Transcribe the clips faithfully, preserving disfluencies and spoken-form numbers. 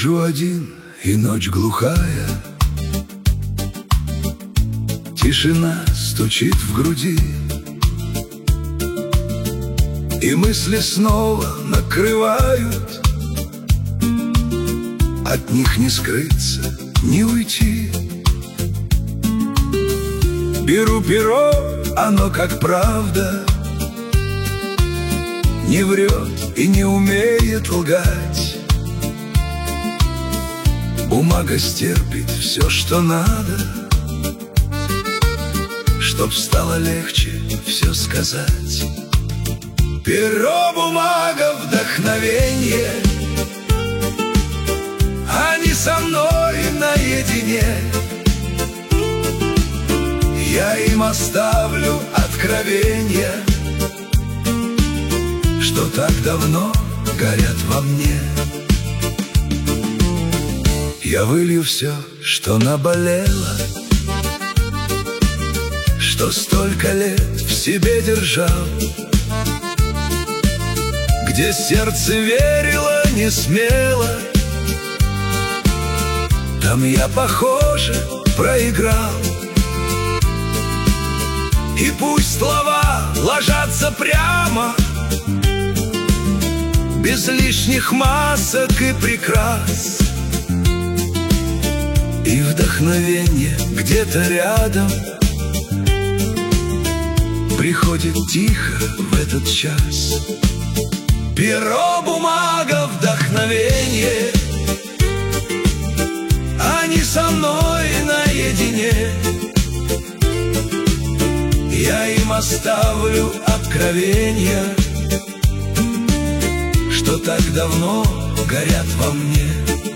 Сижу один, и ночь глухая, тишина стучит в груди, и мысли снова накрывают. От них не скрыться, не уйти. Беру перо, оно как правда, не врет и не умеет лгать. Бумага стерпит все, что надо, чтоб стало легче все сказать. Перо, бумага, вдохновенье, они со мной наедине. Я им оставлю откровенья, что так давно горят во мне. Я вылью все, что наболело, что столько лет в себе держал, где сердце верило не смело. Там я, похоже, проиграл. И пусть слова ложатся прямо, без лишних масок и прикрас. И вдохновение где-то рядом приходит тихо в этот час. Перо, бумага, вдохновенье, они со мной наедине. Я им оставлю откровенья, что так давно горят во мне.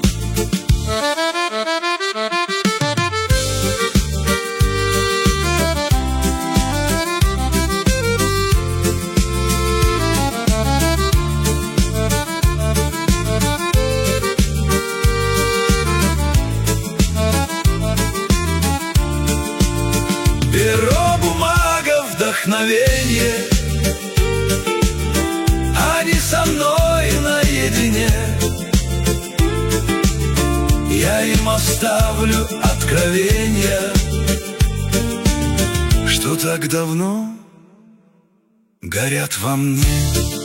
Перо, бумага, вдохновенье, они со мной наедине. Я им оставлю откровенья, что так давно горят во мне.